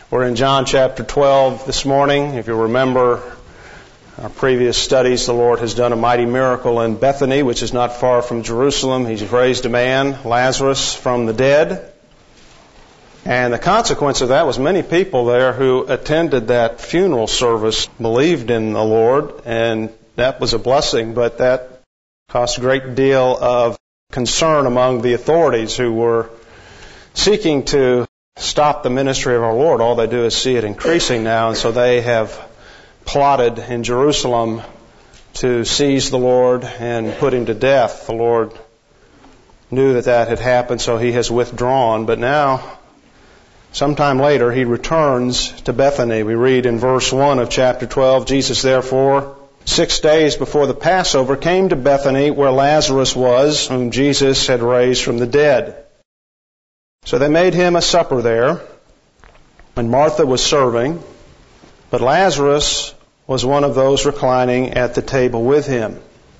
We're in John chapter 12 this morning. If you remember our previous studies, the Lord has done a mighty miracle in Bethany, which is not far from Jerusalem. He's raised a man, Lazarus, from the dead. And the consequence of that was many people there who attended that funeral service believed in the Lord, and that was a blessing, but that caused a great deal of concern among the authorities who were seeking to stop the ministry of our Lord. All they do is see it increasing now, and so they have plotted in Jerusalem to seize the Lord and put him to death. The Lord knew that had happened, so he has withdrawn. But now, sometime later, he returns to Bethany. We read in verse 1 of chapter 12, Jesus therefore, 6 days before the Passover, came to Bethany where Lazarus was, whom Jesus had raised from the dead. So they made him a supper there, and Martha was serving, but Lazarus was one of those reclining at the table with him.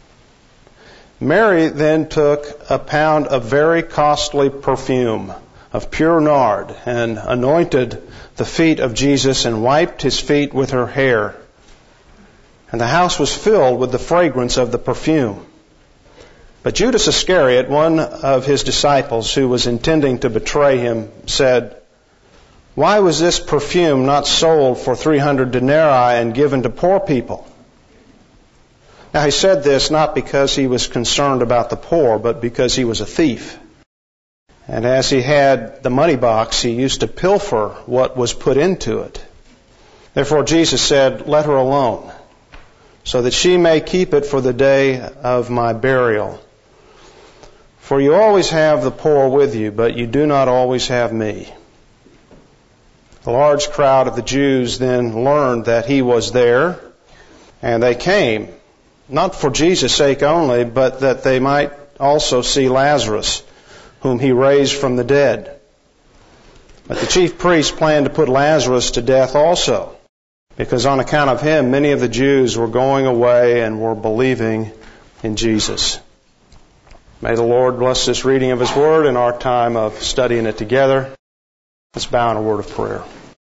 Mary then took a pound of very costly perfume of pure nard and anointed the feet of Jesus and wiped his feet with her hair. And the house was filled with the fragrance of the perfume. But Judas Iscariot, one of his disciples who was intending to betray him, said, "Why was this perfume not sold for 300 denarii and given to poor people?" Now he said this not because he was concerned about the poor, but because he was a thief. And as he had the money box, he used to pilfer what was put into it. Therefore Jesus said, "Let her alone, so that she may keep it for the day of my burial. For you always have the poor with you, but you do not always have me." The large crowd of the Jews then learned that he was there, and they came, not for Jesus' sake only, but that they might also see Lazarus, whom he raised from the dead. But the chief priests planned to put Lazarus to death also, because on account of him, many of the Jews were going away and were believing in Jesus. May the Lord bless this reading of His Word and our time of studying it together. Let's bow in a word of prayer.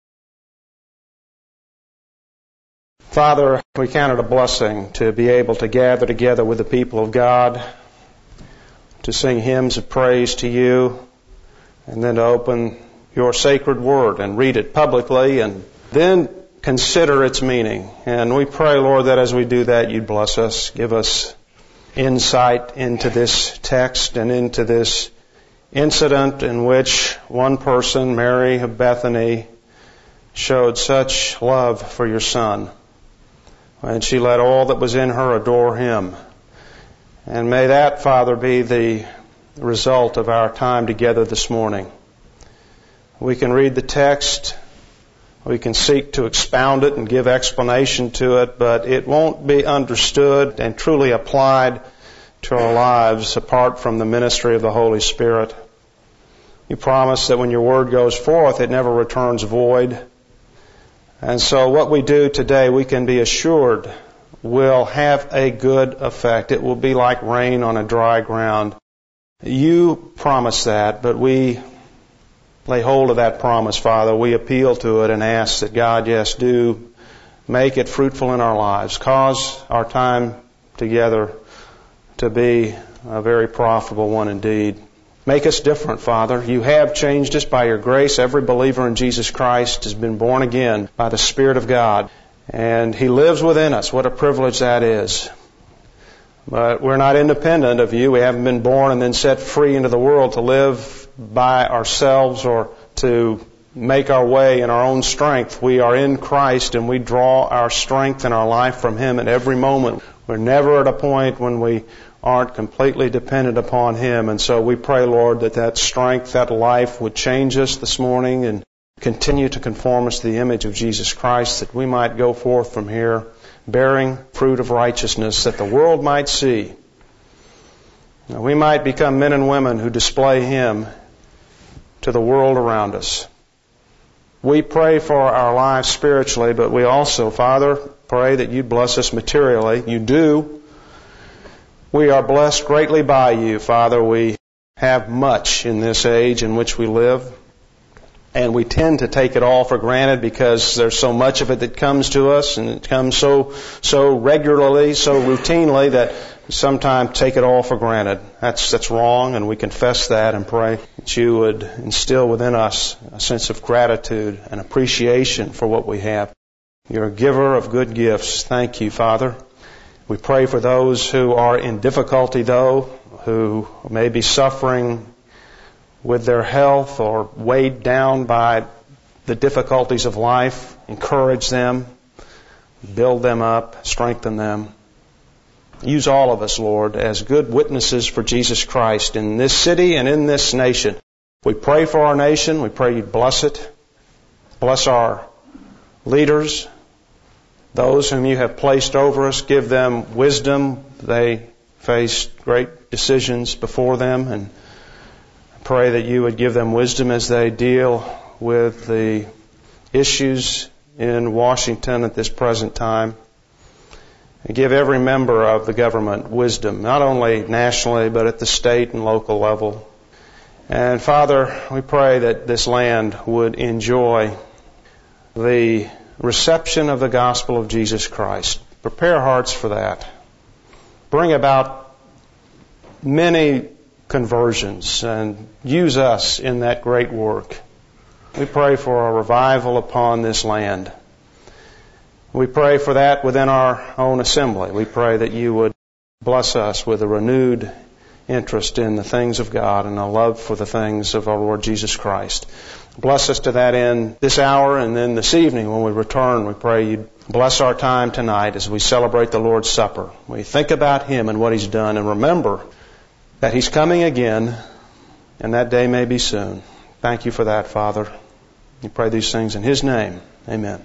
Father, we count it a blessing to be able to gather together with the people of God, to sing hymns of praise to you, and then to open your sacred Word and read it publicly and then consider its meaning. And we pray, Lord, that as we do that, you'd bless us, give us insight into this text and into this incident in which one person, Mary of Bethany, showed such love for your Son. And she let all that was in her adore him. And may that, Father, be the result of our time together this morning. We can read the text, we can seek to expound it and give explanation to it, but it won't be understood and truly applied to our lives apart from the ministry of the Holy Spirit. You promise that when your Word goes forth, it never returns void. And so what we do today, we can be assured will have a good effect. It will be like rain on a dry ground. You promise that, but we lay hold of that promise, Father. We appeal to it and ask that God, yes, do make it fruitful in our lives. Cause our time together to be a very profitable one indeed. Make us different, Father. You have changed us by your grace. Every believer in Jesus Christ has been born again by the Spirit of God. And He lives within us. What a privilege that is. But we're not independent of you. We haven't been born and then set free into the world to live by ourselves or to make our way in our own strength. We are in Christ and we draw our strength and our life from Him at every moment. We're never at a point when we aren't completely dependent upon Him. And so we pray, Lord, that strength, that life would change us this morning and continue to conform us to the image of Jesus Christ, that we might go forth from here bearing fruit of righteousness, that the world might see. We might become men and women who display Him to the world around us. We pray for our lives spiritually, but we also, Father, pray that you bless us materially. You do. We are blessed greatly by you, Father. We have much in this age in which we live. And we tend to take it all for granted because there's so much of it that comes to us, and it comes so regularly, so routinely, that we sometimes take it all for granted. That's wrong, and we confess that and pray that you would instill within us a sense of gratitude and appreciation for what we have. You're a giver of good gifts. Thank you, Father. We pray for those who are in difficulty, though, who may be suffering with their health or weighed down by the difficulties of life. Encourage them, build them up, strengthen them. Use all of us, Lord, as good witnesses for Jesus Christ in this city and in this nation. We pray for our nation. We pray you bless it. Bless our leaders, those whom you have placed over us. Give them wisdom. They face great decisions before them, and pray that you would give them wisdom as they deal with the issues in Washington at this present time. And give every member of the government wisdom, not only nationally, but at the state and local level. And Father, we pray that this land would enjoy the reception of the gospel of Jesus Christ. Prepare hearts for that. Bring about many conversions and use us in that great work. We pray for a revival upon this land. We pray for that within our own assembly. We pray that you would bless us with a renewed interest in the things of God and a love for the things of our Lord Jesus Christ. Bless us to that end this hour, and then this evening when we return, we pray you bless our time tonight as we celebrate the Lord's Supper. We think about Him and what He's done, and remember that He's coming again, and that day may be soon. Thank you for that, Father. We pray these things in His name. Amen.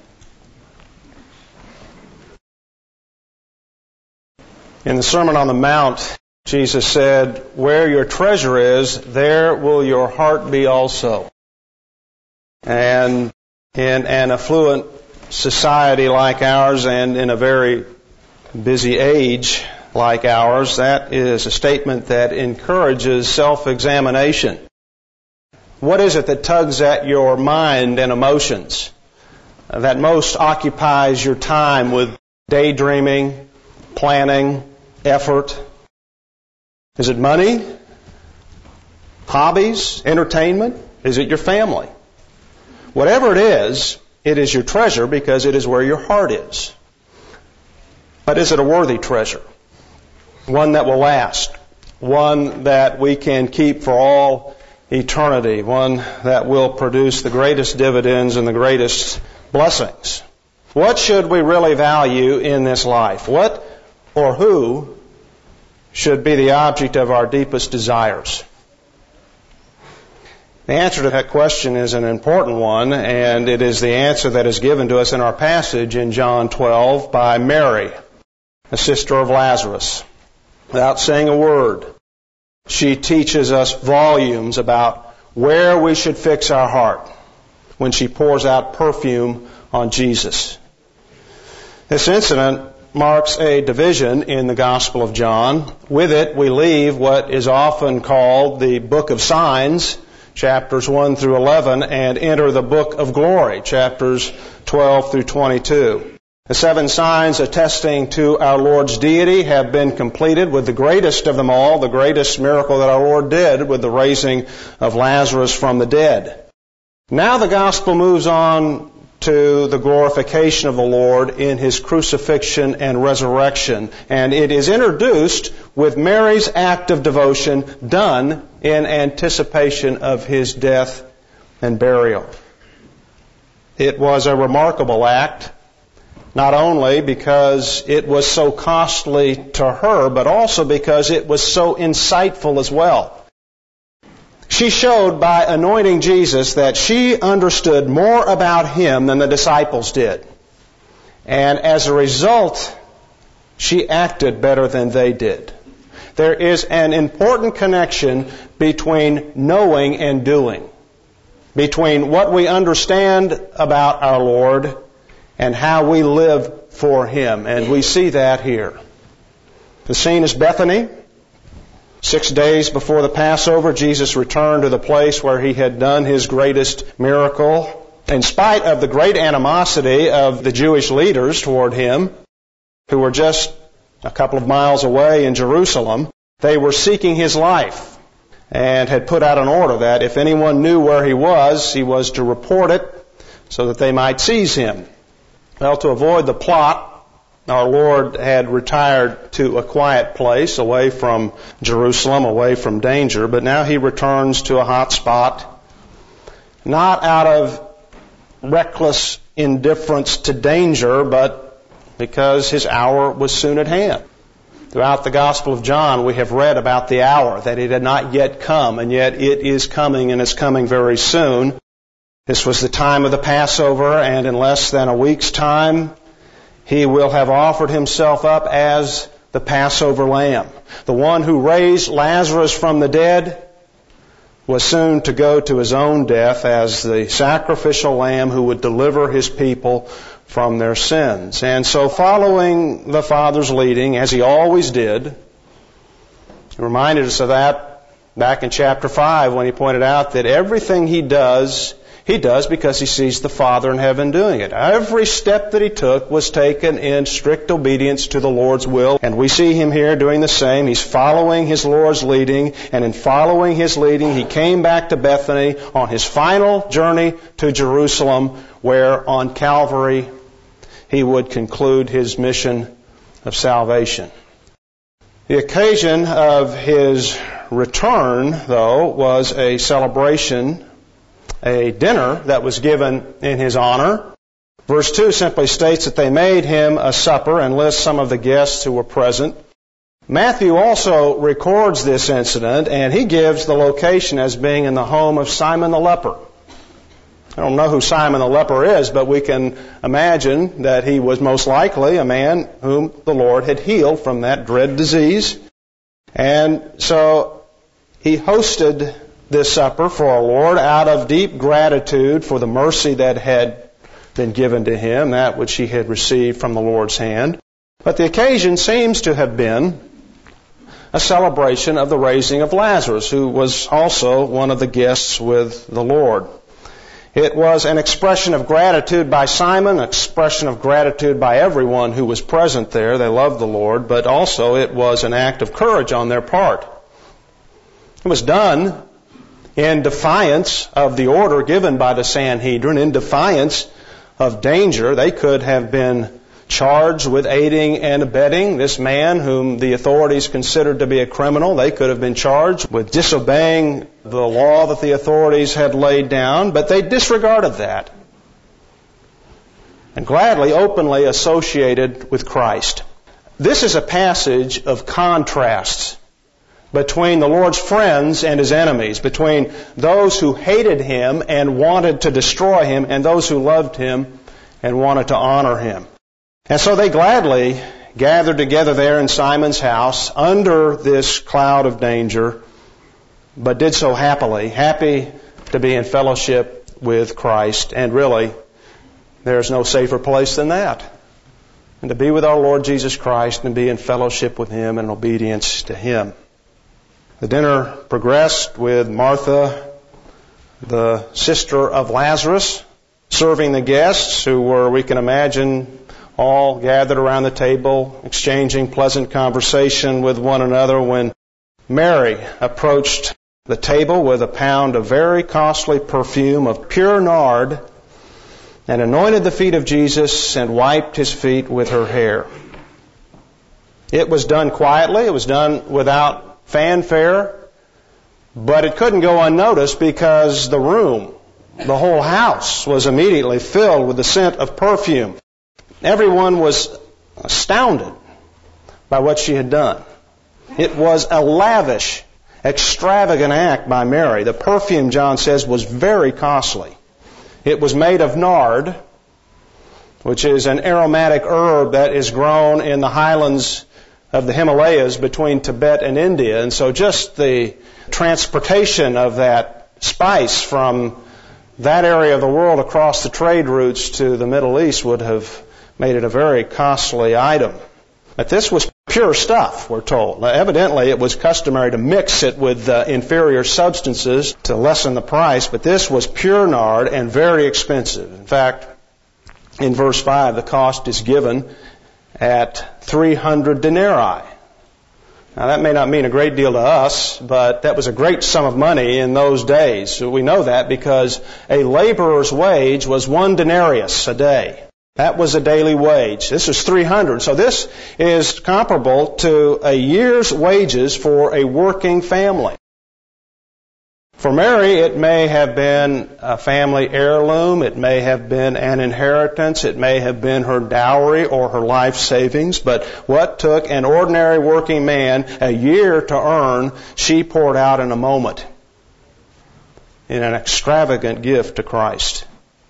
In the Sermon on the Mount, Jesus said, "Where your treasure is, there will your heart be also." And in an affluent society like ours, and in a very busy age like ours, that is a statement that encourages self-examination. What is it that tugs at your mind and emotions, that most occupies your time with daydreaming, planning, effort? Is it money? Hobbies? Entertainment? Is it your family? Whatever it is your treasure because it is where your heart is. But is it a worthy treasure? One that will last. One that we can keep for all eternity. One that will produce the greatest dividends and the greatest blessings. What should we really value in this life? What or who should be the object of our deepest desires? The answer to that question is an important one, and it is the answer that is given to us in our passage in John 12 by Mary, a sister of Lazarus. Without saying a word, she teaches us volumes about where we should fix our heart when she pours out perfume on Jesus. This incident marks a division in the Gospel of John. With it, we leave what is often called the Book of Signs, chapters 1 through 11, and enter the Book of Glory, chapters 12 through 22. The 7 signs attesting to our Lord's deity have been completed with the greatest of them all, the greatest miracle that our Lord did with the raising of Lazarus from the dead. Now the Gospel moves on to the glorification of the Lord in His crucifixion and resurrection. And it is introduced with Mary's act of devotion done in anticipation of His death and burial. It was a remarkable act, not only because it was so costly to her, but also because it was so insightful as well. She showed by anointing Jesus that she understood more about Him than the disciples did. And as a result, she acted better than they did. There is an important connection between knowing and doing, between what we understand about our Lord and how we live for Him. And we see that here. The scene is Bethany. 6 days before the Passover, Jesus returned to the place where he had done his greatest miracle. In spite of the great animosity of the Jewish leaders toward him, who were just a couple of miles away in Jerusalem, they were seeking his life and had put out an order that if anyone knew where he was to report it so that they might seize him. Well, to avoid the plot, our Lord had retired to a quiet place away from Jerusalem, away from danger, but now he returns to a hot spot, not out of reckless indifference to danger, but because his hour was soon at hand. Throughout the Gospel of John, we have read about the hour, that it had not yet come, and yet it is coming, and it's coming very soon. This was the time of the Passover, and in less than a week's time, he will have offered himself up as the Passover lamb. The one who raised Lazarus from the dead was soon to go to his own death as the sacrificial lamb who would deliver his people from their sins. And so following the Father's leading, as he always did, he reminded us of that back in chapter 5 when he pointed out that everything he does because he sees the Father in heaven doing it. Every step that he took was taken in strict obedience to the Lord's will, and we see him here doing the same. He's following his Lord's leading, and in following his leading, he came back to Bethany on his final journey to Jerusalem, where on Calvary he would conclude his mission of salvation. The occasion of his return, though, was a celebration, a dinner that was given in his honor. Verse 2 simply states that they made him a supper and lists some of the guests who were present. Matthew also records this incident, and he gives the location as being in the home of Simon the leper. I don't know who Simon the leper is, but we can imagine that he was most likely a man whom the Lord had healed from that dread disease. And so he hosted this supper for our Lord out of deep gratitude for the mercy that had been given to him, that which he had received from the Lord's hand. But the occasion seems to have been a celebration of the raising of Lazarus, who was also one of the guests with the Lord. It was an expression of gratitude by Simon, an expression of gratitude by everyone who was present there. They loved the Lord, but also it was an act of courage on their part. It was done in defiance of the order given by the Sanhedrin, in defiance of danger. They could have been charged with aiding and abetting this man whom the authorities considered to be a criminal. They could have been charged with disobeying the law that the authorities had laid down, but they disregarded that and gladly, openly associated with Christ. This is a passage of contrasts between the Lord's friends and his enemies, between those who hated him and wanted to destroy him and those who loved him and wanted to honor him. And so they gladly gathered together there in Simon's house under this cloud of danger, but did so happily, happy to be in fellowship with Christ. And really, there's no safer place than that. And to be with our Lord Jesus Christ and be in fellowship with him and obedience to him. The dinner progressed with Martha, the sister of Lazarus, serving the guests who were, we can imagine, all gathered around the table, exchanging pleasant conversation with one another when Mary approached the table with a pound of very costly perfume of pure nard and anointed the feet of Jesus and wiped his feet with her hair. It was done quietly. It was done without fanfare, but it couldn't go unnoticed because the room, the whole house, was immediately filled with the scent of perfume. Everyone was astounded by what she had done. It was a lavish, extravagant act by Mary. The perfume, John says, was very costly. It was made of nard, which is an aromatic herb that is grown in the highlands of the Himalayas between Tibet and India. And so just the transportation of that spice from that area of the world across the trade routes to the Middle East would have made it a very costly item. But this was pure stuff, we're told. Now, evidently, it was customary to mix it with inferior substances to lessen the price, but this was pure nard and very expensive. In fact, in verse 5, the cost is given at 300 denarii. Now, that may not mean a great deal to us, but that was a great sum of money in those days. So we know that because a laborer's wage was 1 denarius a day. That was a daily wage. This was 300. So this is comparable to a year's wages for a working family. For Mary, it may have been a family heirloom. It may have been an inheritance. It may have been her dowry or her life savings. But what took an ordinary working man a year to earn, she poured out in a moment in an extravagant gift to Christ.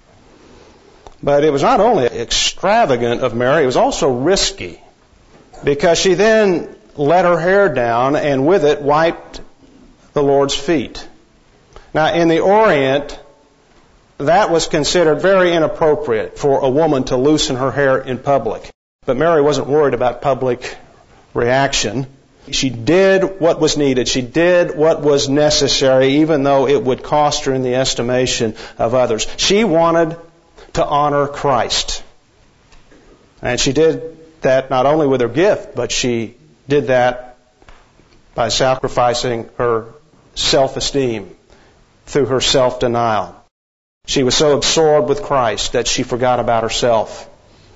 But it was not only extravagant of Mary, it was also risky, because she then let her hair down and with it wiped the Lord's feet. Now, in the Orient, that was considered very inappropriate for a woman to loosen her hair in public. But Mary wasn't worried about public reaction. She did what was needed. She did what was necessary, even though it would cost her in the estimation of others. She wanted to honor Christ. And she did that not only with her gift, but she did that by sacrificing her self-esteem through her self-denial. She was so absorbed with Christ that she forgot about herself.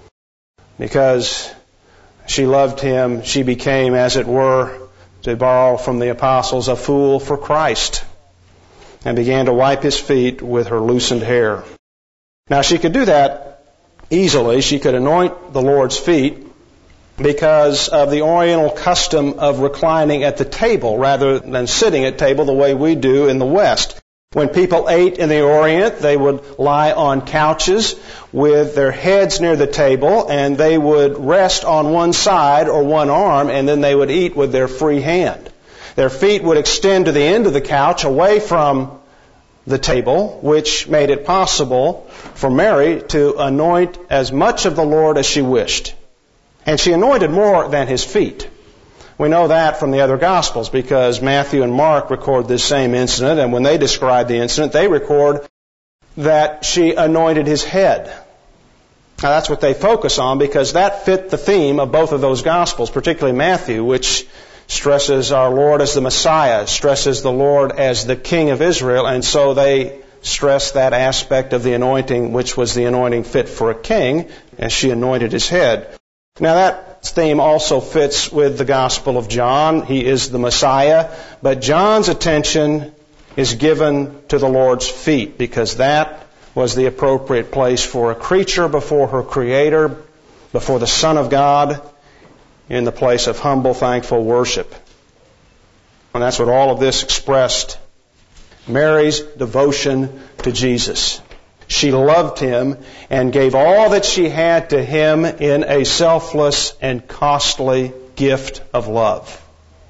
Because she loved Him, she became, as it were, to borrow from the apostles, a fool for Christ, and began to wipe His feet with her loosened hair. Now, she could do that easily. She could anoint the Lord's feet because of the Oriental custom of reclining at the table rather than sitting at table the way we do in the West. When people ate in the Orient, they would lie on couches with their heads near the table, and they would rest on one side or one arm, and then they would eat with their free hand. Their feet would extend to the end of the couch away from the table, which made it possible for Mary to anoint as much of the Lord as she wished. And she anointed more than His feet. We know that from the other Gospels because Matthew and Mark record this same incident, and when they describe the incident, they record that she anointed His head. Now that's what they focus on because that fit the theme of both of those Gospels, particularly Matthew, which stresses our Lord as the Messiah, stresses the Lord as the King of Israel, and so they stress that aspect of the anointing, which was the anointing fit for a king, as she anointed His head. Now that theme also fits with the Gospel of John. He is the Messiah, but John's attention is given to the Lord's feet because that was the appropriate place for a creature before her Creator, before the Son of God, in the place of humble, thankful worship. And that's what all of this expressed. Mary's devotion to Jesus. She loved Him and gave all that she had to Him in a selfless and costly gift of love.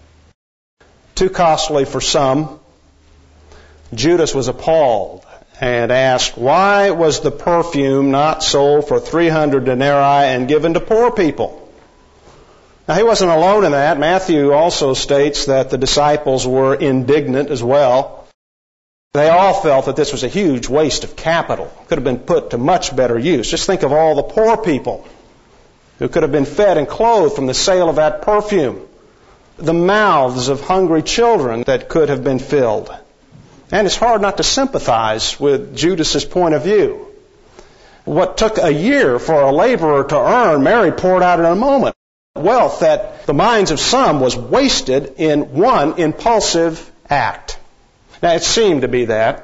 Too costly for some. Judas was appalled and asked, why was the perfume not sold for 300 denarii and given to poor people? Now, he wasn't alone in that. Matthew also states that the disciples were indignant as well. They all felt that this was a huge waste of capital. Could have been put to much better use. Just think of all the poor people who could have been fed and clothed from the sale of that perfume. The mouths of hungry children that could have been filled. And it's hard not to sympathize with Judas's point of view. What took a year for a laborer to earn, Mary poured out in a moment. Wealth that the minds of some was wasted in one impulsive act. Now, it seemed to be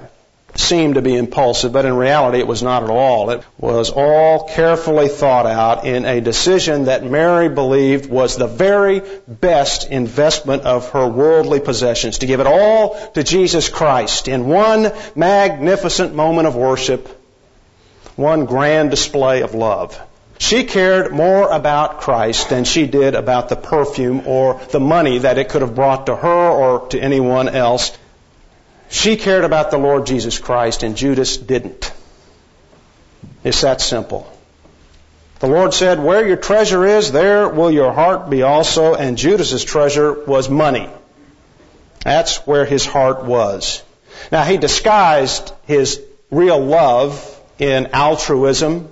impulsive, but in reality it was not at all. It was all carefully thought out in a decision that Mary believed was the very best investment of her worldly possessions, to give it all to Jesus Christ in one magnificent moment of worship, one grand display of love. She cared more about Christ than she did about the perfume or the money that it could have brought to her or to anyone else. She cared about the Lord Jesus Christ, and Judas didn't. It's that simple. The Lord said, where your treasure is, there will your heart be also. And Judas's treasure was money. That's where his heart was. Now, he disguised his real love in altruism,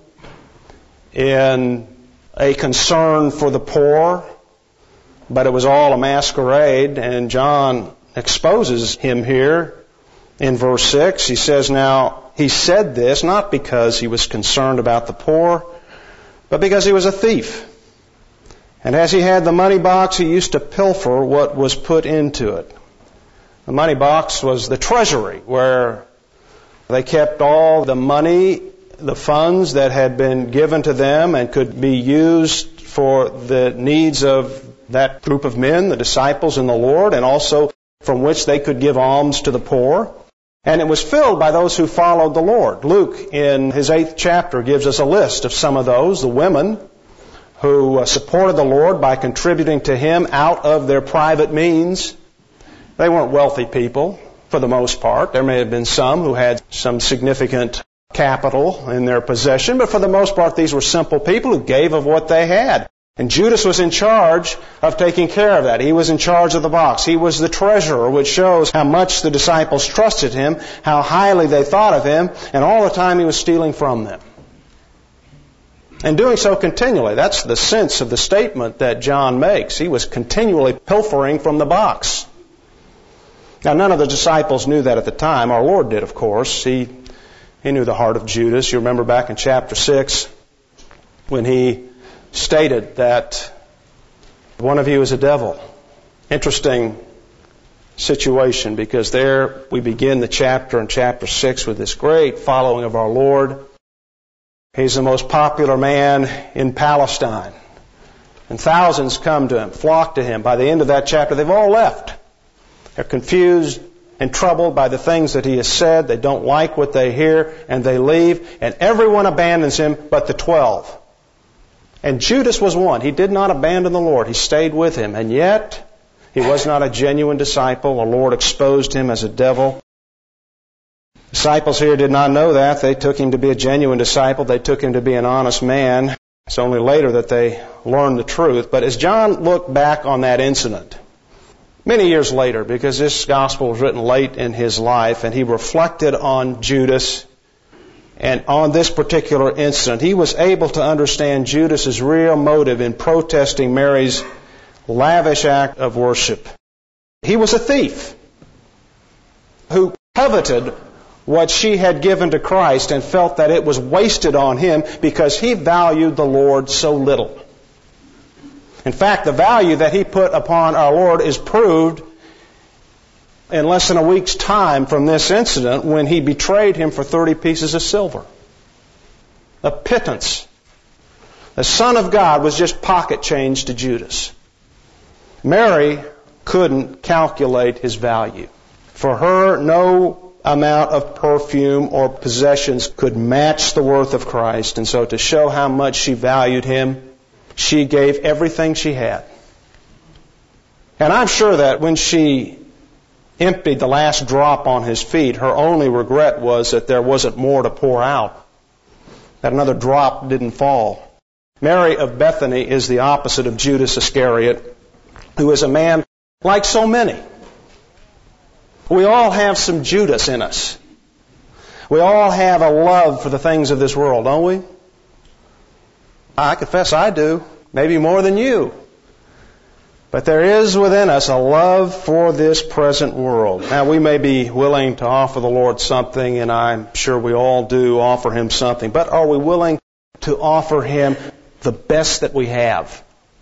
in a concern for the poor, but it was all a masquerade, and John exposes him here in verse 6. He says, now, he said this not because he was concerned about the poor, but because he was a thief. And as he had the money box, he used to pilfer what was put into it. The money box was the treasury where they kept all the money, the funds that had been given to them and could be used for the needs of that group of men, the disciples in the Lord, and also from which they could give alms to the poor. And it was filled by those who followed the Lord. Luke, in his 8th chapter, gives us a list of some of those, the women who supported the Lord by contributing to Him out of their private means. They weren't wealthy people, for the most part. There may have been some who had some significant capital in their possession, but for the most part, these were simple people who gave of what they had. And Judas was in charge of taking care of that. He was in charge of the box. He was the treasurer, which shows how much the disciples trusted him, how highly they thought of him, and all the time he was stealing from them. And doing so continually. That's the sense of the statement that John makes. He was continually pilfering from the box. Now, none of the disciples knew that at the time. Our Lord did, of course. He knew the heart of Judas. You remember back in chapter 6 when he stated that one of you is a devil. Interesting situation, because there we begin the chapter in chapter 6 with this great following of our Lord. He's the most popular man in Palestine. And thousands come to him, flock to him. By the end of that chapter, they've all left. They're confused and troubled by the things that he has said. They don't like what they hear, and they leave. And everyone abandons him but the 12. And Judas was one. He did not abandon the Lord. He stayed with him. And yet, he was not a genuine disciple. The Lord exposed him as a devil. Disciples here did not know that. They took him to be a genuine disciple. They took him to be an honest man. It's only later that they learned the truth. But as John looked back on that incident, many years later, because this gospel was written late in his life, and he reflected on Judas and on this particular incident, he was able to understand Judas's real motive in protesting Mary's lavish act of worship. He was a thief who coveted what she had given to Christ and felt that it was wasted on him because he valued the Lord so little. In fact, the value that he put upon our Lord is proved in less than a week's time from this incident when he betrayed him for 30 pieces of silver. A pittance. The Son of God was just pocket change to Judas. Mary couldn't calculate his value. For her, no amount of perfume or possessions could match the worth of Christ. And so to show how much she valued him, she gave everything she had. And I'm sure that when she emptied the last drop on his feet, her only regret was that there wasn't more to pour out, that another drop didn't fall. Mary of Bethany is the opposite of Judas Iscariot, who is a man like so many. We all have some Judas in us. We all have a love for the things of this world, don't we? I confess I do, maybe more than you. But there is within us a love for this present world. Now, we may be willing to offer the Lord something, and I'm sure we all do offer Him something, but are we willing to offer Him the best that we have?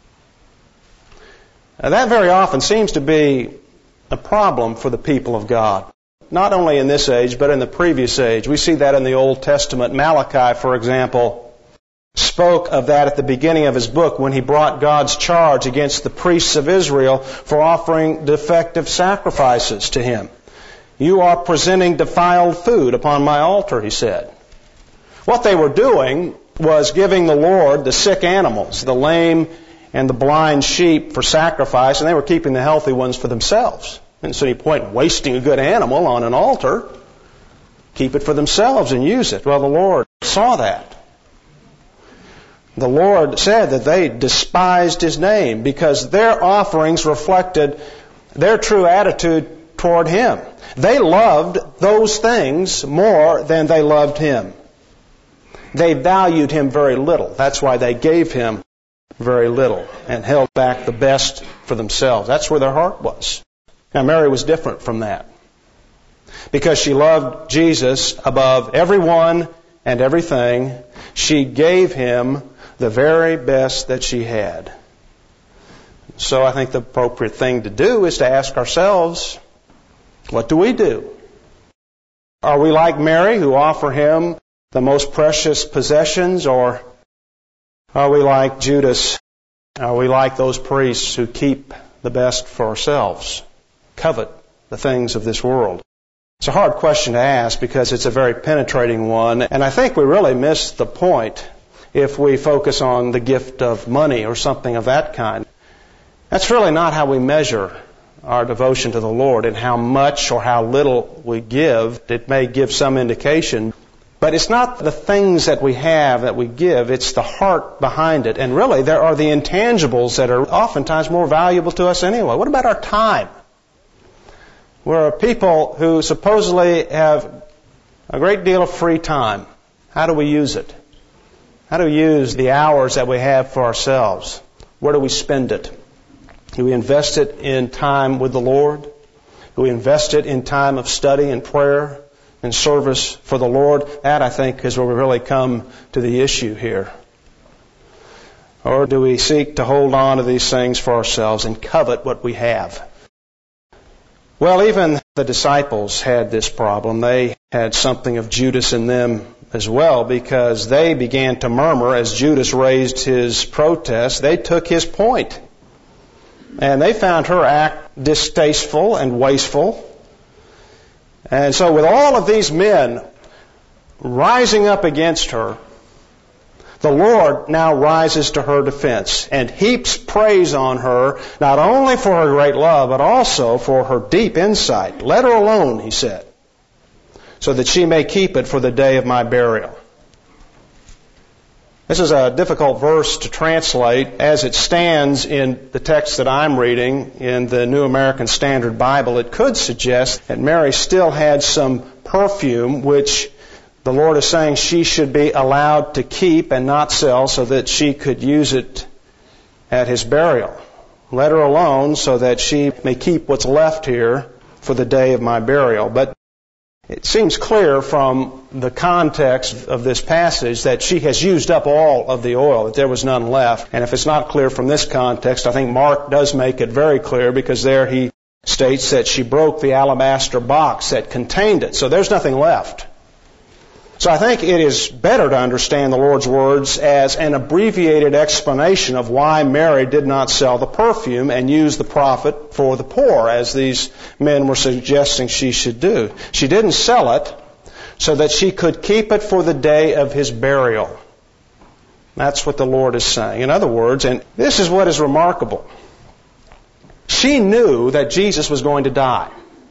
Now, that very often seems to be a problem for the people of God. Not only in this age, but in the previous age. We see that in the Old Testament. Malachi, for example, spoke of that at the beginning of his book when he brought God's charge against the priests of Israel for offering defective sacrifices to Him. You are presenting defiled food upon my altar, he said. What they were doing was giving the Lord the sick animals, the lame and the blind sheep for sacrifice, and they were keeping the healthy ones for themselves. And so any point in wasting a good animal on an altar, keep it for themselves and use it. Well, the Lord saw that. The Lord said that they despised His name because their offerings reflected their true attitude toward Him. They loved those things more than they loved Him. They valued Him very little. That's why they gave Him very little and held back the best for themselves. That's where their heart was. Now, Mary was different from that. Because she loved Jesus above everyone and everything, she gave Him the very best that she had. So I think the appropriate thing to do is to ask ourselves, what do we do? Are we like Mary, who offer Him the most precious possessions, or are we like Judas? Are we like those priests who keep the best for ourselves, covet the things of this world? It's a hard question to ask because it's a very penetrating one, and I think we really miss the point if we focus on the gift of money or something of that kind. That's really not how we measure our devotion to the Lord, and how much or how little we give. It may give some indication, but it's not the things that we have that we give, it's the heart behind it. And really, there are the intangibles that are oftentimes more valuable to us anyway. What about our time? We're people who supposedly have a great deal of free time. How do we use it? How do we use the hours that we have for ourselves? Where do we spend it? Do we invest it in time with the Lord? Do we invest it in time of study and prayer and service for the Lord? That, I think, is where we really come to the issue here. Or do we seek to hold on to these things for ourselves and covet what we have? Well, even the disciples had this problem. They had something of Judas in them as well, because they began to murmur as Judas raised his protest. They took his point. And they found her act distasteful and wasteful. And so with all of these men rising up against her, the Lord now rises to her defense and heaps praise on her, not only for her great love, but also for her deep insight. Let her alone, He said, so that she may keep it for the day of my burial. This is a difficult verse to translate as it stands in the text that I'm reading in the New American Standard Bible. It could suggest that Mary still had some perfume which the Lord is saying she should be allowed to keep and not sell so that she could use it at His burial. Let her alone so that she may keep what's left here for the day of my burial. But it seems clear from the context of this passage that she has used up all of the oil, that there was none left. And if it's not clear from this context, I think Mark does make it very clear, because there he states that she broke the alabaster box that contained it. So there's nothing left. So I think it is better to understand the Lord's words as an abbreviated explanation of why Mary did not sell the perfume and use the profit for the poor, as these men were suggesting she should do. She didn't sell it so that she could keep it for the day of His burial. That's what the Lord is saying. In other words, and this is what is remarkable, she knew that Jesus was going to die,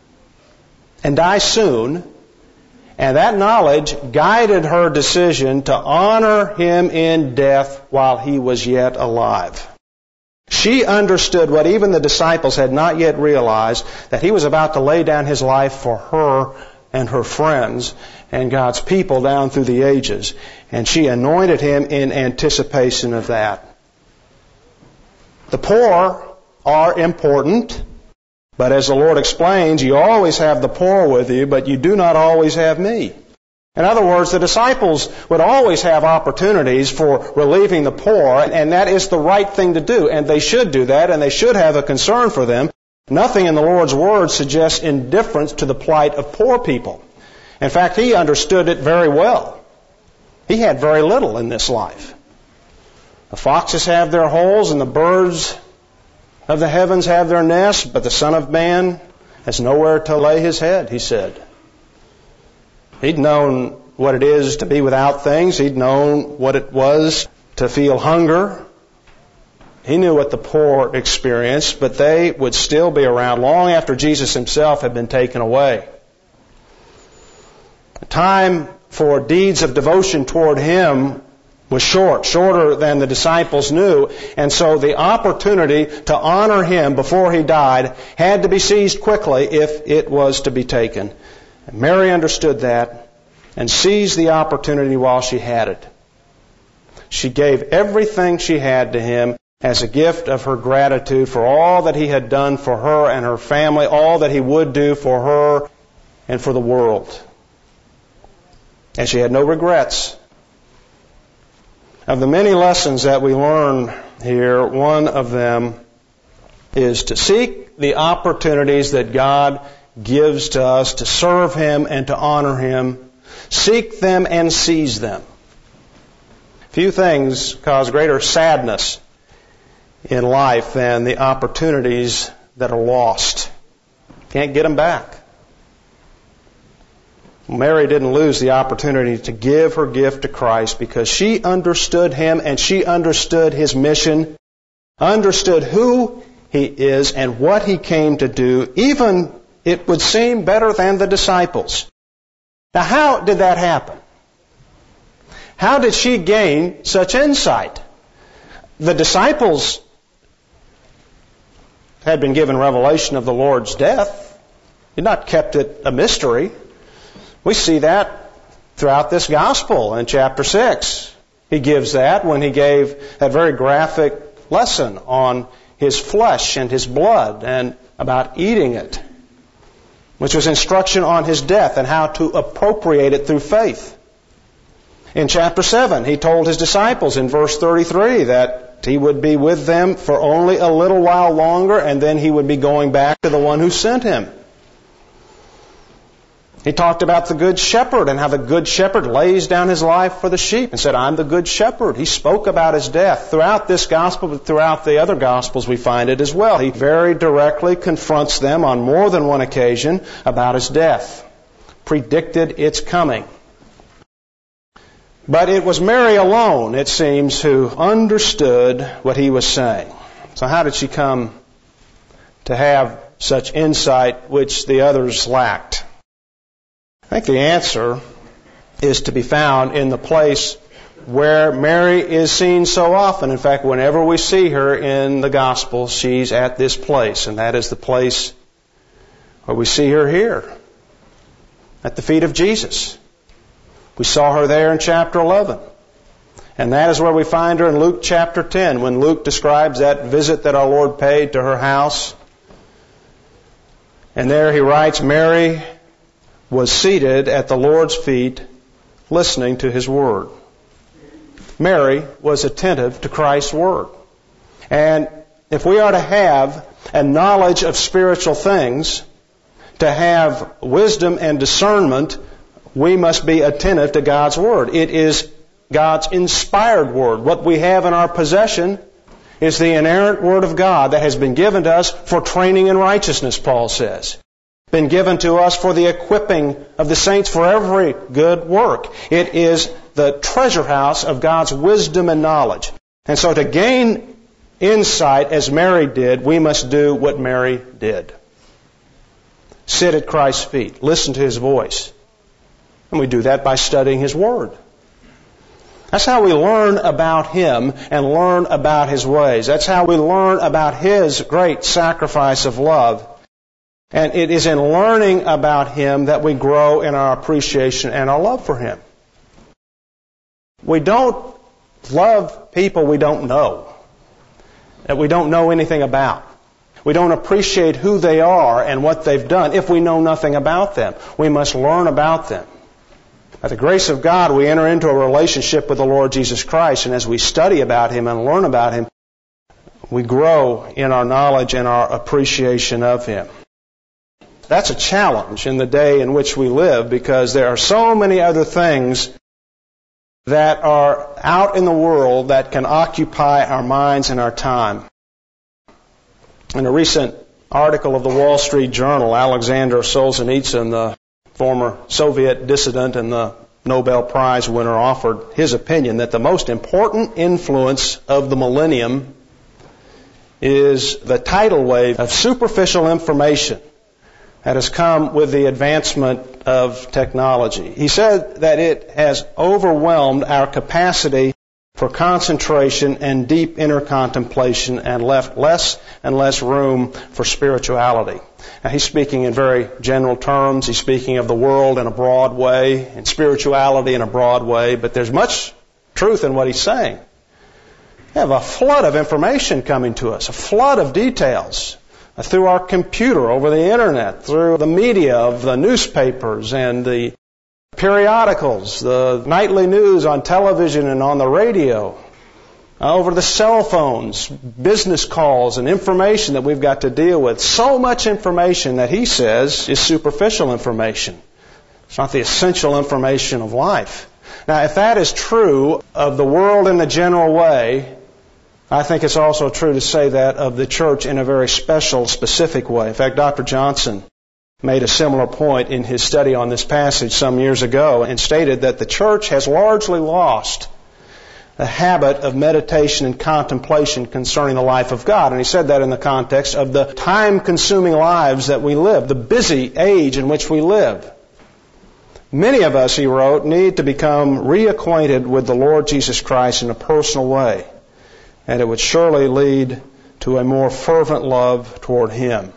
and die soon. And that knowledge guided her decision to honor Him in death while He was yet alive. She understood what even the disciples had not yet realized, that He was about to lay down His life for her and her friends and God's people down through the ages. And she anointed Him in anticipation of that. The poor are important. But as the Lord explains, you always have the poor with you, but you do not always have me. In other words, the disciples would always have opportunities for relieving the poor, and that is the right thing to do, and they should do that, and they should have a concern for them. Nothing in the Lord's Word suggests indifference to the plight of poor people. In fact, He understood it very well. He had very little in this life. The foxes have their holes, and the birds of the heavens have their nests, but the Son of Man has nowhere to lay His head, He said. He'd known what it is to be without things. He'd known what it was to feel hunger. He knew what the poor experienced, but they would still be around long after Jesus Himself had been taken away. A time for deeds of devotion toward Him was shorter than the disciples knew. And so the opportunity to honor him before he died had to be seized quickly if it was to be taken. And Mary understood that and seized the opportunity while she had it. She gave everything she had to him as a gift of her gratitude for all that he had done for her and her family, all that he would do for her and for the world. And she had no regrets. Of the many lessons that we learn here, one of them is to seek the opportunities that God gives to us to serve Him and to honor Him. Seek them and seize them. Few things cause greater sadness in life than the opportunities that are lost. Can't get them back. Mary didn't lose the opportunity to give her gift to Christ because she understood Him and she understood His mission, understood who He is and what He came to do, even, it would seem, better than the disciples. Now, how did that happen? How did she gain such insight? The disciples had been given revelation of the Lord's death. He had not kept it a mystery. We see that throughout this gospel in chapter 6. He gives that when he gave that very graphic lesson on His flesh and His blood and about eating it, which was instruction on His death and how to appropriate it through faith. In chapter 7, He told His disciples in verse 33 that He would be with them for only a little while longer and then He would be going back to the one who sent Him. He talked about the Good Shepherd and how the Good Shepherd lays down His life for the sheep and said, I'm the Good Shepherd. He spoke about His death. Throughout this gospel, but throughout the other gospels we find it as well. He very directly confronts them on more than one occasion about His death. Predicted its coming. But it was Mary alone, it seems, who understood what He was saying. So how did she come to have such insight which the others lacked? I think the answer is to be found in the place where Mary is seen so often. In fact, whenever we see her in the Gospels, she's at this place, and that is the place where we see her here, at the feet of Jesus. We saw her there in chapter 11. And that is where we find her in Luke chapter 10, when Luke describes that visit that our Lord paid to her house. And there he writes, Mary was seated at the Lord's feet, listening to His Word. Mary was attentive to Christ's Word. And if we are to have a knowledge of spiritual things, to have wisdom and discernment, we must be attentive to God's Word. It is God's inspired Word. What we have in our possession is the inerrant Word of God that has been given to us for training in righteousness, Paul says. Been given to us for the equipping of the saints for every good work. It is the treasure house of God's wisdom and knowledge. And so to gain insight as Mary did, we must do what Mary did. Sit at Christ's feet. Listen to His voice. And we do that by studying His Word. That's how we learn about Him and learn about His ways. That's how we learn about His great sacrifice of love. And it is in learning about Him that we grow in our appreciation and our love for Him. We don't love people we don't know, that we don't know anything about. We don't appreciate who they are and what they've done if we know nothing about them. We must learn about them. By the grace of God, we enter into a relationship with the Lord Jesus Christ, and as we study about Him and learn about Him, we grow in our knowledge and our appreciation of Him. That's a challenge in the day in which we live because there are so many other things that are out in the world that can occupy our minds and our time. In a recent article of the Wall Street Journal, Alexander Solzhenitsyn, the former Soviet dissident and the Nobel Prize winner, offered his opinion that the most important influence of the millennium is the tidal wave of superficial information that has come with the advancement of technology. He said that it has overwhelmed our capacity for concentration and deep inner contemplation and left less and less room for spirituality. Now, he's speaking in very general terms. He's speaking of the world in a broad way and spirituality in a broad way, but there's much truth in what he's saying. We have a flood of information coming to us, a flood of details through our computer, over the internet, through the media of the newspapers and the periodicals, the nightly news on television and on the radio, over the cell phones, business calls and information that we've got to deal with. So much information that he says is superficial information. It's not the essential information of life. Now, if that is true of the world in a general way, I think it's also true to say that of the church in a very special, specific way. In fact, Dr. Johnson made a similar point in his study on this passage some years ago and stated that the church has largely lost the habit of meditation and contemplation concerning the life of God. And he said that in the context of the time-consuming lives that we live, the busy age in which we live. Many of us, he wrote, need to become reacquainted with the Lord Jesus Christ in a personal way, and it would surely lead to a more fervent love toward Him.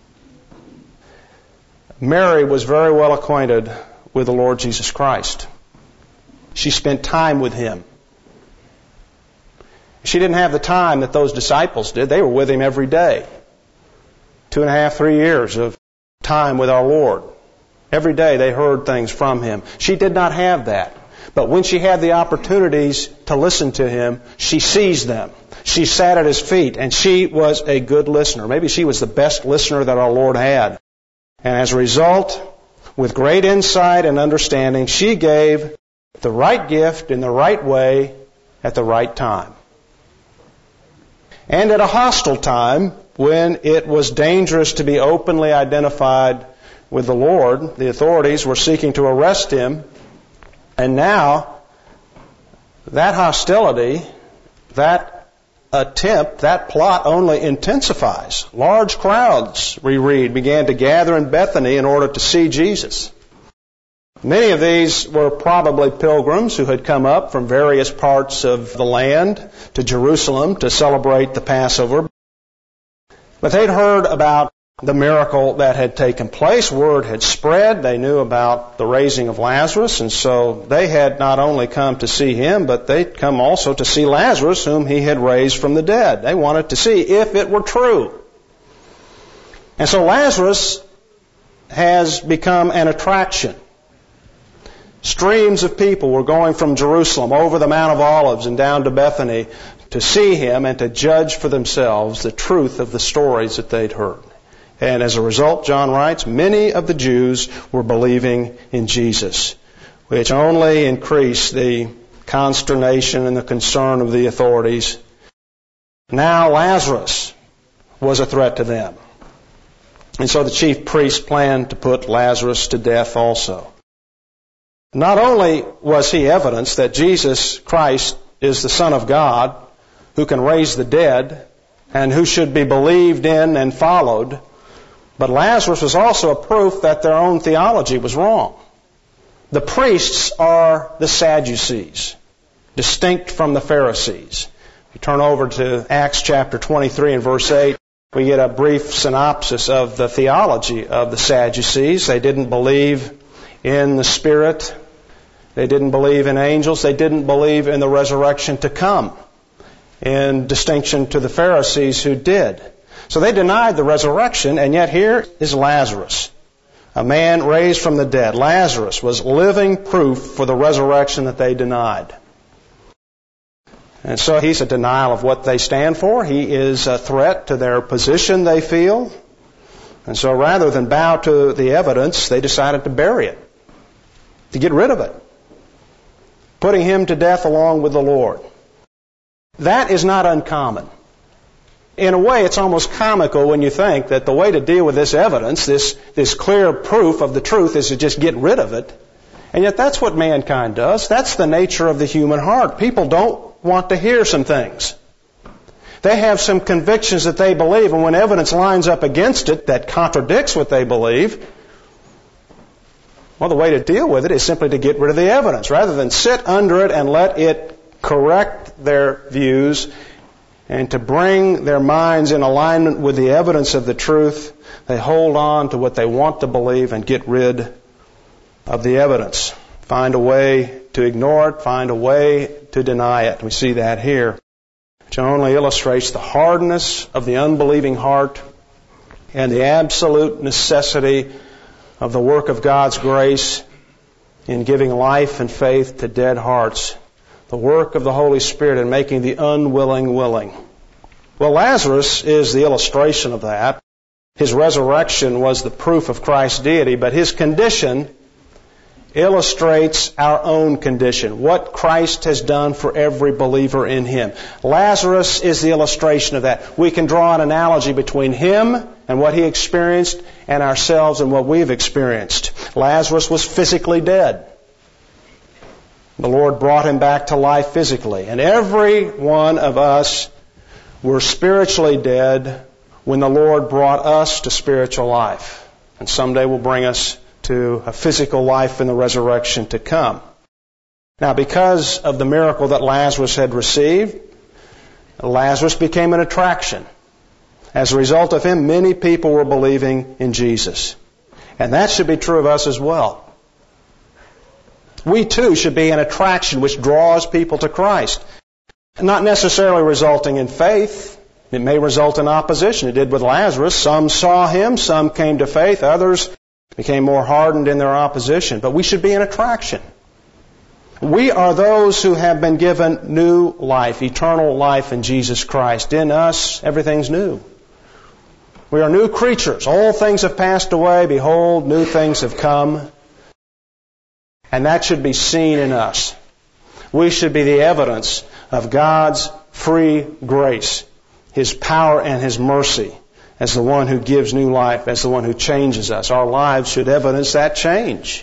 Mary was very well acquainted with the Lord Jesus Christ. She spent time with Him. She didn't have the time that those disciples did. They were with Him every day. 2.5, 3 years of time with our Lord. Every day they heard things from Him. She did not have that. But when she had the opportunities to listen to Him, she seized them. She sat at His feet, and she was a good listener. Maybe she was the best listener that our Lord had. And as a result, with great insight and understanding, she gave the right gift in the right way at the right time. And at a hostile time, when it was dangerous to be openly identified with the Lord, the authorities were seeking to arrest Him. And now, that hostility, that attempt, that plot only intensifies. Large crowds, we read, began to gather in Bethany in order to see Jesus. Many of these were probably pilgrims who had come up from various parts of the land to Jerusalem to celebrate the Passover. But they'd heard about the miracle that had taken place. Word had spread. They knew about the raising of Lazarus, and so they had not only come to see Him, but they'd come also to see Lazarus, whom He had raised from the dead. They wanted to see if it were true. And so Lazarus has become an attraction. Streams of people were going from Jerusalem over the Mount of Olives and down to Bethany to see Him and to judge for themselves the truth of the stories that they'd heard. And as a result, John writes, many of the Jews were believing in Jesus, which only increased the consternation and the concern of the authorities. Now Lazarus was a threat to them. And so the chief priests planned to put Lazarus to death also. Not only was he evidence that Jesus Christ is the Son of God, who can raise the dead, and who should be believed in and followed, but Lazarus was also a proof that their own theology was wrong. The priests are the Sadducees, distinct from the Pharisees. If you turn over to Acts chapter 23 and verse 8, we get a brief synopsis of the theology of the Sadducees. They didn't believe in the Spirit. They didn't believe in angels. They didn't believe in the resurrection to come, in distinction to the Pharisees who did. So they denied the resurrection, and yet here is Lazarus, a man raised from the dead. Lazarus was living proof for the resurrection that they denied. And so he's a denial of what they stand for. He is a threat to their position, they feel. And so rather than bow to the evidence, they decided to bury it, to get rid of it, putting him to death along with the Lord. That is not uncommon. In a way, it's almost comical when you think that the way to deal with this evidence, this clear proof of the truth, is to just get rid of it. And yet that's what mankind does. That's the nature of the human heart. People don't want to hear some things. They have some convictions that they believe, and when evidence lines up against it that contradicts what they believe, well, the way to deal with it is simply to get rid of the evidence, rather than sit under it and let it correct their views and to bring their minds in alignment with the evidence of the truth, they hold on to what they want to believe and get rid of the evidence. Find a way to ignore it, find a way to deny it. We see that here, which only illustrates the hardness of the unbelieving heart and the absolute necessity of the work of God's grace in giving life and faith to dead hearts. The work of the Holy Spirit in making the unwilling willing. Well, Lazarus is the illustration of that. His resurrection was the proof of Christ's deity, but his condition illustrates our own condition, what Christ has done for every believer in Him. Lazarus is the illustration of that. We can draw an analogy between him and what he experienced and ourselves and what we've experienced. Lazarus was physically dead. The Lord brought him back to life physically. And every one of us were spiritually dead when the Lord brought us to spiritual life. And someday will bring us to a physical life in the resurrection to come. Now, because of the miracle that Lazarus had received, Lazarus became an attraction. As a result of him, many people were believing in Jesus. And that should be true of us as well. We too should be an attraction which draws people to Christ. Not necessarily resulting in faith. It may result in opposition. It did with Lazarus. Some saw him, some came to faith, others became more hardened in their opposition. But we should be an attraction. We are those who have been given new life, eternal life in Jesus Christ. In us, everything's new. We are new creatures. Old things have passed away. Behold, new things have come. And that should be seen in us. We should be the evidence of God's free grace, His power and His mercy as the one who gives new life, as the one who changes us. Our lives should evidence that change.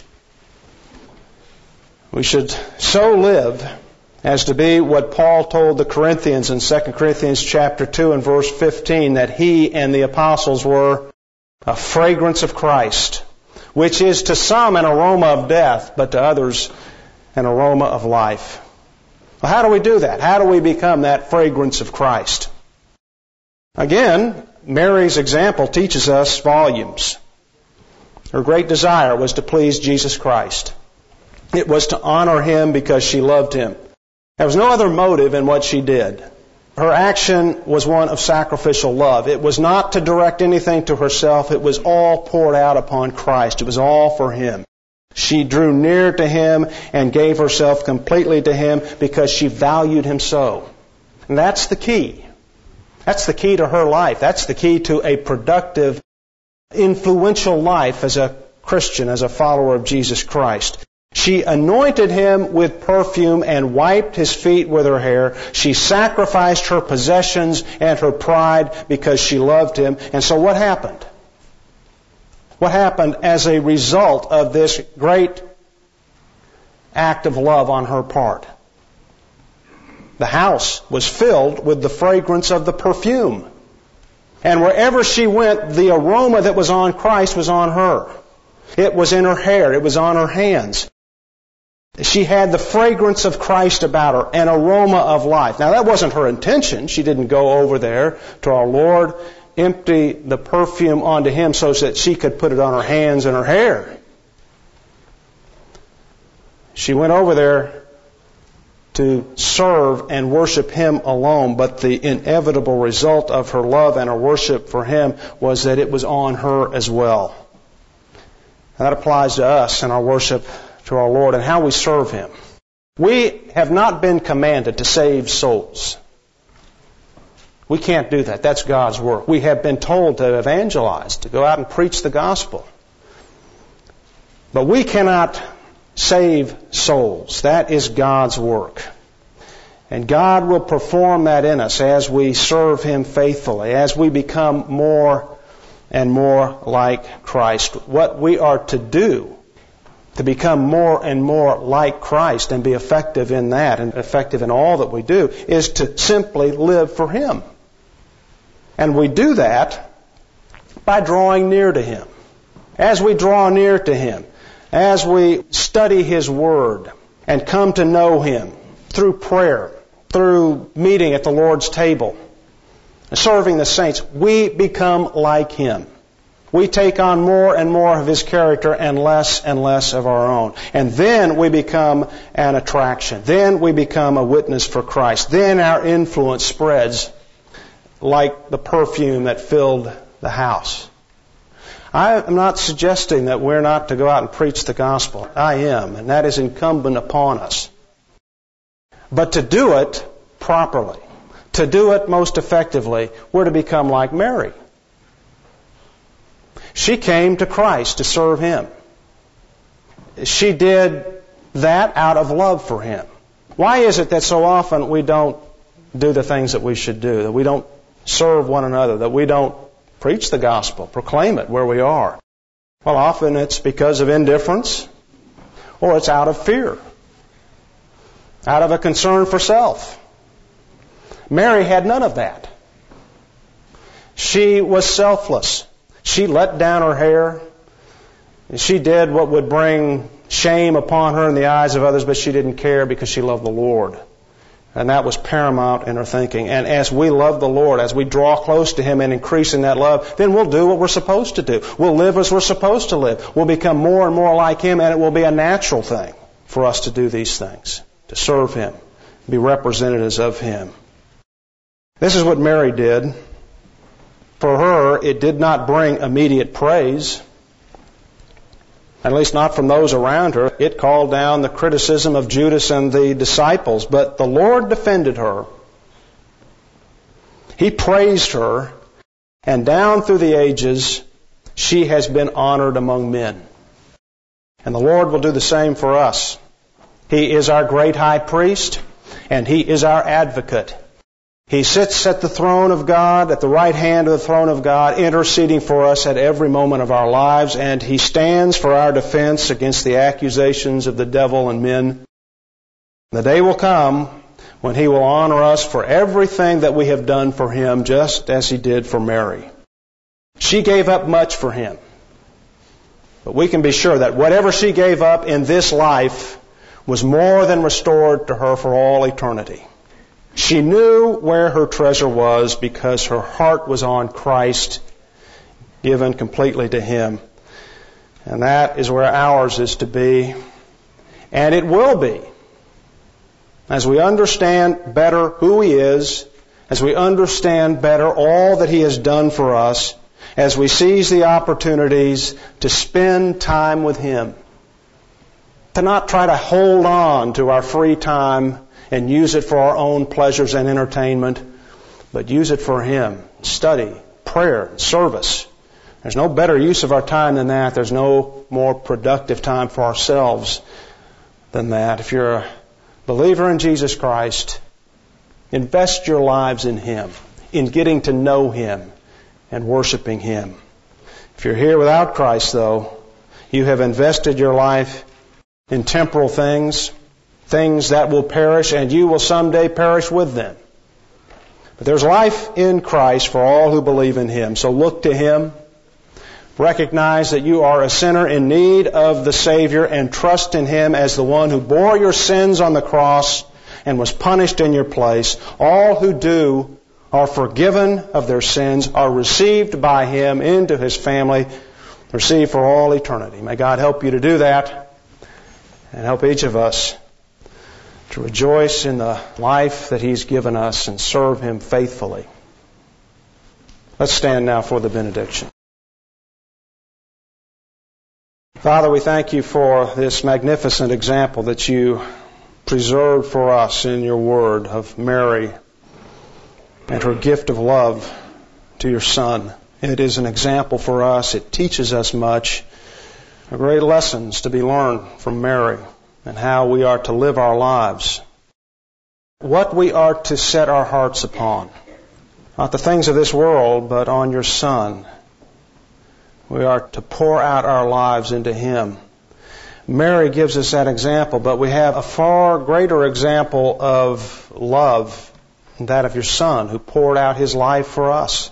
We should so live as to be what Paul told the Corinthians in 2 Corinthians chapter 2 and verse 15, that he and the apostles were a fragrance of Christ, which is to some an aroma of death, but to others an aroma of life. Well, how do we do that? How do we become that fragrance of Christ? Again, Mary's example teaches us volumes. Her great desire was to please Jesus Christ. It was to honor Him because she loved Him. There was no other motive in what she did. Her action was one of sacrificial love. It was not to direct anything to herself. It was all poured out upon Christ. It was all for Him. She drew near to Him and gave herself completely to Him because she valued Him so. And that's the key. That's the key to her life. That's the key to a productive, influential life as a Christian, as a follower of Jesus Christ. She anointed Him with perfume and wiped His feet with her hair. She sacrificed her possessions and her pride because she loved Him. And so what happened? What happened as a result of this great act of love on her part? The house was filled with the fragrance of the perfume. And wherever she went, the aroma that was on Christ was on her. It was in her hair. It was on her hands. She had the fragrance of Christ about her, an aroma of life. Now, that wasn't her intention. She didn't go over there to our Lord, empty the perfume onto Him so that she could put it on her hands and her hair. She went over there to serve and worship Him alone, but the inevitable result of her love and her worship for Him was that it was on her as well. And that applies to us in our worship to our Lord and how we serve Him. We have not been commanded to save souls. We can't do that. That's God's work. We have been told to evangelize, to go out and preach the gospel. But we cannot save souls. That is God's work. And God will perform that in us as we serve Him faithfully, as we become more and more like Christ. What we are to do to become more and more like Christ and be effective in that and effective in all that we do is to simply live for Him. And we do that by drawing near to Him. As we draw near to Him, as we study His Word and come to know Him, through prayer, through meeting at the Lord's table, serving the saints, we become like Him. We take on more and more of His character and less of our own. And then we become an attraction. Then we become a witness for Christ. Then our influence spreads like the perfume that filled the house. I am not suggesting that we're not to go out and preach the gospel. I am, and that is incumbent upon us. But to do it properly, to do it most effectively, we're to become like Mary. She came to Christ to serve Him. She did that out of love for Him. Why is it that so often we don't do the things that we should do, that we don't serve one another, that we don't preach the gospel, proclaim it where we are? Well, often it's because of indifference, or it's out of fear, out of a concern for self. Mary had none of that. She was selfless. She let down her hair. She did what would bring shame upon her in the eyes of others, but she didn't care because she loved the Lord. And that was paramount in her thinking. And as we love the Lord, as we draw close to Him and increase in that love, then we'll do what we're supposed to do. We'll live as we're supposed to live. We'll become more and more like Him, and it will be a natural thing for us to do these things, to serve Him, be representatives of Him. This is what Mary did. For her, it did not bring immediate praise, at least not from those around her. It called down the criticism of Judas and the disciples, but the Lord defended her. He praised her, and down through the ages, she has been honored among men. And the Lord will do the same for us. He is our great high priest, and He is our advocate. He sits at the throne of God, at the right hand of the throne of God, interceding for us at every moment of our lives, and He stands for our defense against the accusations of the devil and men. The day will come when He will honor us for everything that we have done for Him, just as He did for Mary. She gave up much for Him. But we can be sure that whatever she gave up in this life was more than restored to her for all eternity. She knew where her treasure was because her heart was on Christ, given completely to Him. And that is where ours is to be. And it will be. As we understand better who He is, as we understand better all that He has done for us, as we seize the opportunities to spend time with Him, to not try to hold on to our free time and use it for our own pleasures and entertainment, but use it for Him. Study, prayer, service. There's no better use of our time than that. There's no more productive time for ourselves than that. If you're a believer in Jesus Christ, invest your lives in Him, in getting to know Him and worshiping Him. If you're here without Christ, though, you have invested your life in temporal things, things that will perish, and you will someday perish with them. But there's life in Christ for all who believe in Him. So look to Him. Recognize that you are a sinner in need of the Savior, and trust in Him as the one who bore your sins on the cross and was punished in your place. All who do are forgiven of their sins, are received by Him into His family, received for all eternity. May God help you to do that, and help each of us to rejoice in the life that He's given us and serve Him faithfully. Let's stand now for the benediction. Father, we thank You for this magnificent example that You preserved for us in Your Word of Mary and her gift of love to Your Son. It is an example for us. It teaches us much. Great lessons to be learned from Mary and how we are to live our lives. What we are to set our hearts upon. Not the things of this world, but on Your Son. We are to pour out our lives into Him. Mary gives us that example, but we have a far greater example of love than that of Your Son, who poured out His life for us.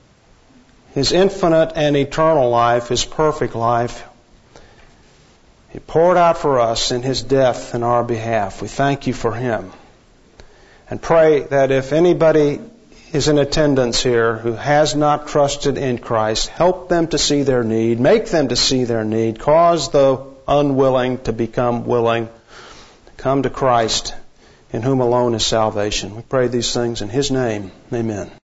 His infinite and eternal life, His perfect life, He poured out for us in His death in our behalf. We thank You for Him. And pray that if anybody is in attendance here who has not trusted in Christ, help them to see their need, make them to see their need, cause the unwilling to become willing, come to Christ, in whom alone is salvation. We pray these things in His name. Amen.